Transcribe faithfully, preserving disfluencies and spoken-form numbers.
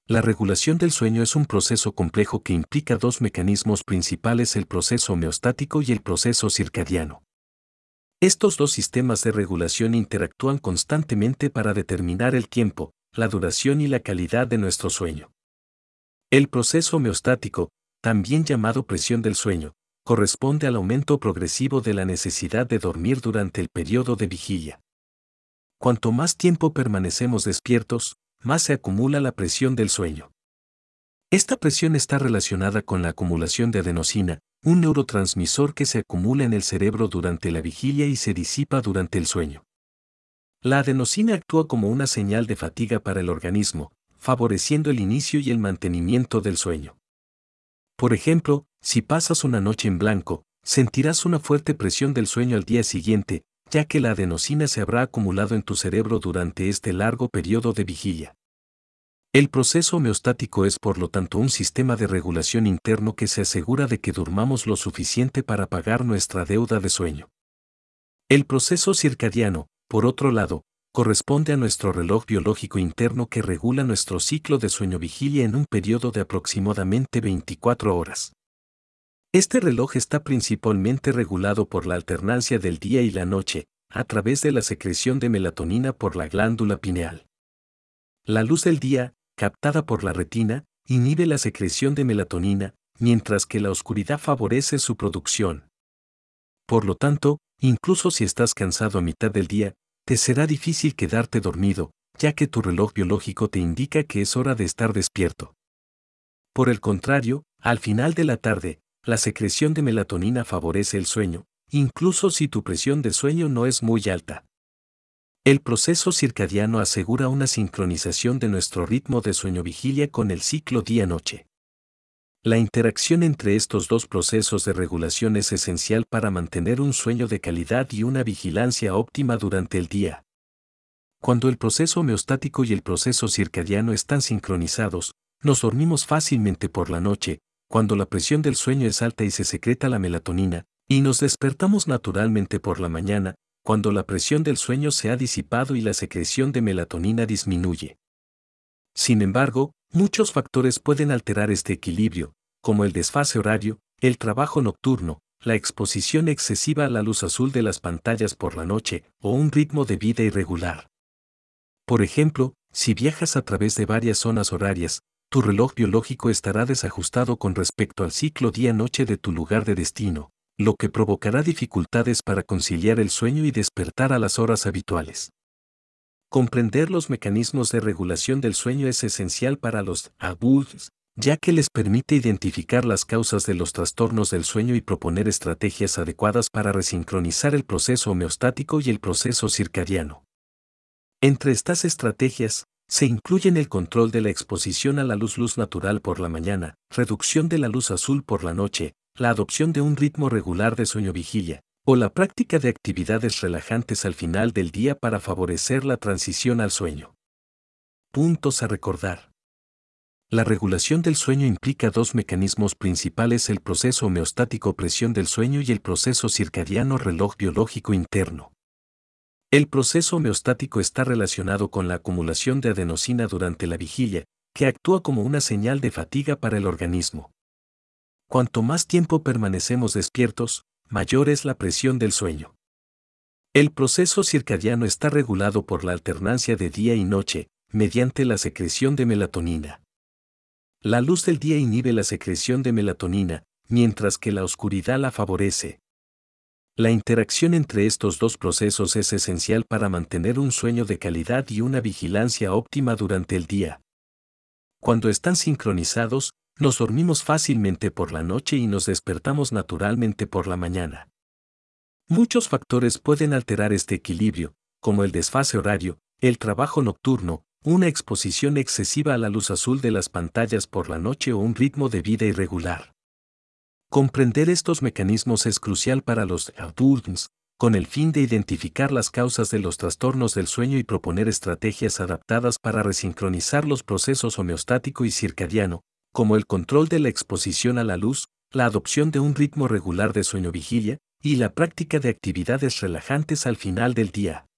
La regulación del sueño es un proceso complejo que implica dos mecanismos principales: el proceso homeostático y el proceso circadiano. Estos dos sistemas de regulación interactúan constantemente para determinar el tiempo, la duración y la calidad de nuestro sueño. El proceso homeostático, también llamado presión del sueño, corresponde al aumento progresivo de la necesidad de dormir durante el periodo de vigilia. Cuanto más tiempo permanecemos despiertos, más se acumula la presión del sueño. Esta presión está relacionada con la acumulación de adenosina, un neurotransmisor que se acumula en el cerebro durante la vigilia y se disipa durante el sueño. La adenosina actúa como una señal de fatiga para el organismo, favoreciendo el inicio y el mantenimiento del sueño. Por ejemplo, si pasas una noche en blanco, sentirás una fuerte presión del sueño al día siguiente, ya que la adenosina se habrá acumulado en tu cerebro durante este largo periodo de vigilia. El proceso homeostático es por lo tanto un sistema de regulación interno que se asegura de que durmamos lo suficiente para pagar nuestra deuda de sueño. El proceso circadiano, por otro lado, corresponde a nuestro reloj biológico interno que regula nuestro ciclo de sueño-vigilia en un periodo de aproximadamente veinticuatro horas. Este reloj está principalmente regulado por la alternancia del día y la noche, a través de la secreción de melatonina por la glándula pineal. La luz del día, captada por la retina, inhibe la secreción de melatonina, mientras que la oscuridad favorece su producción. Por lo tanto, incluso si estás cansado a mitad del día, te será difícil quedarte dormido, ya que tu reloj biológico te indica que es hora de estar despierto. Por el contrario, al final de la tarde, la secreción de melatonina favorece el sueño, incluso si tu presión de sueño no es muy alta. El proceso circadiano asegura una sincronización de nuestro ritmo de sueño-vigilia con el ciclo día-noche. La interacción entre estos dos procesos de regulación es esencial para mantener un sueño de calidad y una vigilancia óptima durante el día. Cuando el proceso homeostático y el proceso circadiano están sincronizados, nos dormimos fácilmente por la noche, cuando la presión del sueño es alta y se secreta la melatonina, y nos despertamos naturalmente por la mañana, cuando la presión del sueño se ha disipado y la secreción de melatonina disminuye. Sin embargo, muchos factores pueden alterar este equilibrio, como el desfase horario, el trabajo nocturno, la exposición excesiva a la luz azul de las pantallas por la noche, o un ritmo de vida irregular. Por ejemplo, si viajas a través de varias zonas horarias, tu reloj biológico estará desajustado con respecto al ciclo día-noche de tu lugar de destino, lo que provocará dificultades para conciliar el sueño y despertar a las horas habituales. Comprender los mecanismos de regulación del sueño es esencial para los adultos, ya que les permite identificar las causas de los trastornos del sueño y proponer estrategias adecuadas para resincronizar el proceso homeostático y el proceso circadiano. Entre estas estrategias, se incluyen el control de la exposición a la luz luz natural por la mañana, reducción de la luz azul por la noche, la adopción de un ritmo regular de sueño-vigilia, o la práctica de actividades relajantes al final del día para favorecer la transición al sueño. Puntos a recordar. La regulación del sueño implica dos mecanismos principales: el proceso homeostático presión del sueño y el proceso circadiano reloj biológico interno. El proceso homeostático está relacionado con la acumulación de adenosina durante la vigilia, que actúa como una señal de fatiga para el organismo. Cuanto más tiempo permanecemos despiertos, mayor es la presión del sueño. El proceso circadiano está regulado por la alternancia de día y noche, mediante la secreción de melatonina. La luz del día inhibe la secreción de melatonina, mientras que la oscuridad la favorece. La interacción entre estos dos procesos es esencial para mantener un sueño de calidad y una vigilancia óptima durante el día. Cuando están sincronizados, nos dormimos fácilmente por la noche y nos despertamos naturalmente por la mañana. Muchos factores pueden alterar este equilibrio, como el desfase horario, el trabajo nocturno, una exposición excesiva a la luz azul de las pantallas por la noche o un ritmo de vida irregular. Comprender estos mecanismos es crucial para los adultos, con el fin de identificar las causas de los trastornos del sueño y proponer estrategias adaptadas para resincronizar los procesos homeostático y circadiano, como el control de la exposición a la luz, la adopción de un ritmo regular de sueño-vigilia, y la práctica de actividades relajantes al final del día.